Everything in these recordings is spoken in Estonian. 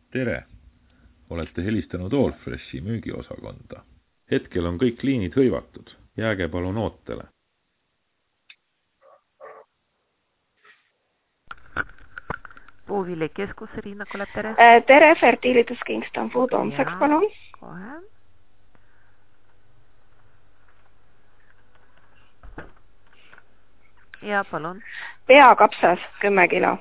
Tere! Olete helistanud Allfreshi müügiosakonda. Hetkel on kõik liinid hõivatud. Jääge palun ootele. Puuviljakeskus, Riina Kolep, tere. Tere, Fertilitus Kingston Food homseks, palun. Kohe. Ja, palun. Peakapsas 10 kilo.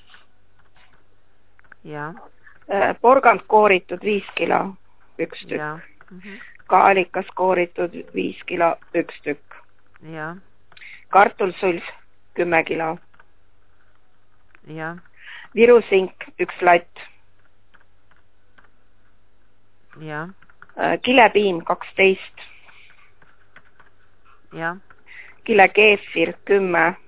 Ja. Porgand kooritud 5 kilo, 1 tükk. Ja. Kaalikas kooritud 5 kilo, 1 tükk. Ja. Kartulsulf 10 kilo. Ja. Virusink 1 latt. Ja. Kilepiim 12. Ja. Kilekeefir 10.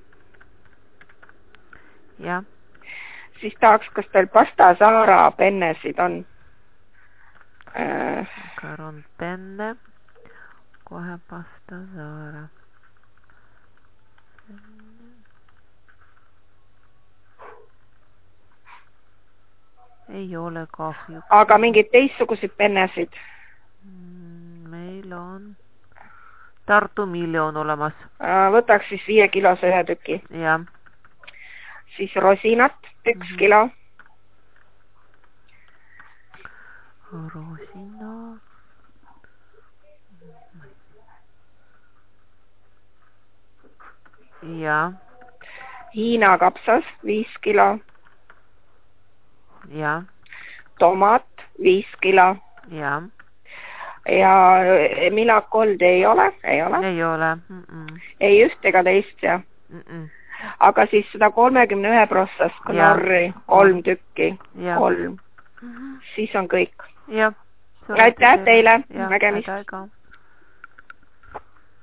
Ja. Siis tahaks, kas teil pasta Saara pennesid on? Karon penne. Kohe pasta Saara. Ei ole kahju. Aga mingid teistsugusid pennesid? Meil on Tartu Miljon olemas. Võtaks siis 5 kilose 1 tüki. Ja. Siis rosinat 1 kilo. Rosina. Ja. Hiina kapsas 5 kilo. Ja. Tomat 5 kilo. Ja. Ja Milakold ei ole? Ei ole. Ei ole. Ei üht ega teist ja. Aga siis seda 31 prossast Knorri 3 tükki. 3. Siis on kõik. Ja. Aitäh teile. Nägemist.